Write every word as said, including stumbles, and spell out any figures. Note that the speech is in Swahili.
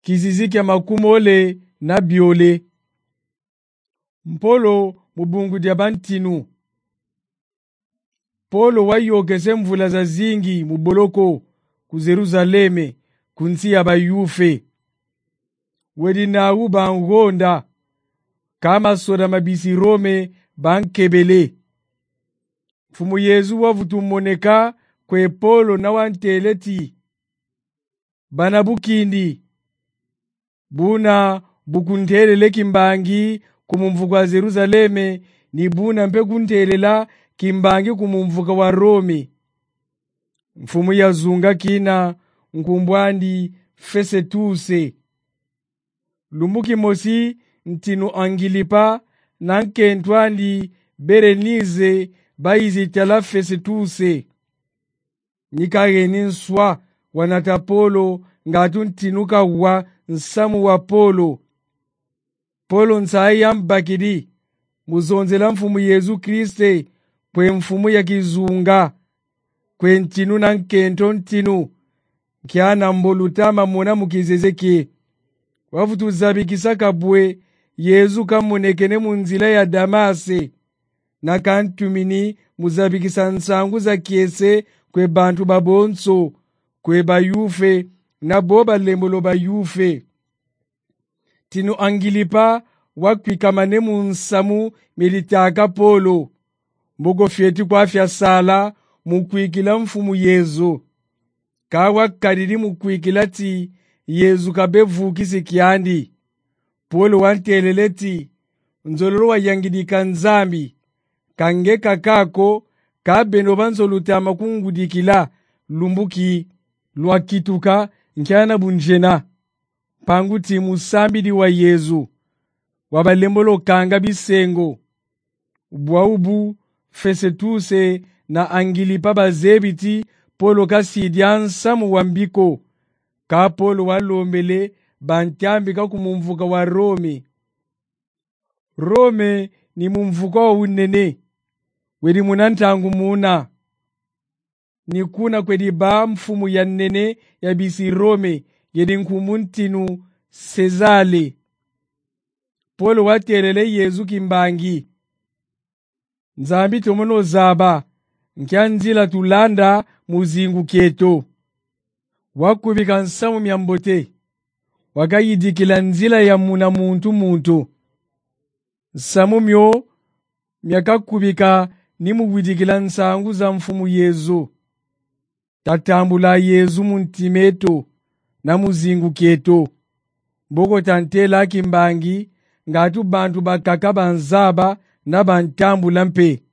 kizizi kya makumole na biole. Mpolo mubungu dia bantinu. Polo wayokese mvula za zingi muboloko ku Jerusaleme kunsi ya bayufe. Wedi nawu bangonda kama soda mabisi Rome bankebele. Mfumu Yezu wavutumoneka kwe Polo na wanteleti. Bana bukindi. Buna bukuntelele kimbangi kumumvuka wa Jerusaleme ni buna mpe kuntelela kimbangi kumumvuka wa Rome. Mfumu ya zunga kina nkumbwandi Fesetuse. Lumbuki mosi ntinu Angilipa na nkentwandi Berenize bayizitala Fesetuse. Nikageni nswa wanata Polo ngatu ntinuka wa nsamu wa Polo. Polo nsayi yambakidi muzonzela mfumu Yezu Kriste kwe mfumu ya kizunga kwe ntinu na nkento ntinu kiana mbolutama mona mukizezeke. Wafutu zabikisa kabwe Yezu kamunekene munzila ya Damase na kantumini muzabikisa nsangu za kiese kwe bantu babonso kwe bayufe na boba lembolo bayufe. Tinu Angilipa wakwikamane munsamu militaka Polo. Mbogo fieti kwa afya sala mukwikila mfumu Yezu. Kawa kadiri mukwikila ti Yezu kabevu kisi kiandi. Polo wanteleleti nzoloro wa yangidika nzambi. Kange kakako kabeno banzolutama kungudikila lumbuki luakituka nkiana bunjena. Pangu timu sambidi wa Yezu. Wabalembolo kanga bisengo. Ubwaubu Fesetuse na Angilipa bazebiti Polo kasidia nsamu wambiko. Ka Polo walombele bantyambika kumumvuka wa Rome. Rome ni mumvuka wa unene. Wedi munantangu muna. Ni kuna kwedi ba mfumu ya nene ya bisi Rome yedi nkumuntinu Sezale. Polo waterele Yezu kimbangi. Nzambi tomono zaba nkianzila tulanda muzingu keto. Wakubika nsamu myambote. Wakayidikila nzila ya muna muntu muntu. Nsamu myo myakakubika nimu widikila nsangu za mfumu Yezu. Tatambula Yezu muntimeto na muzingu keto. Mboko tantela kimbangi ngatu bantu bakaka banzaba na bantambula mpe.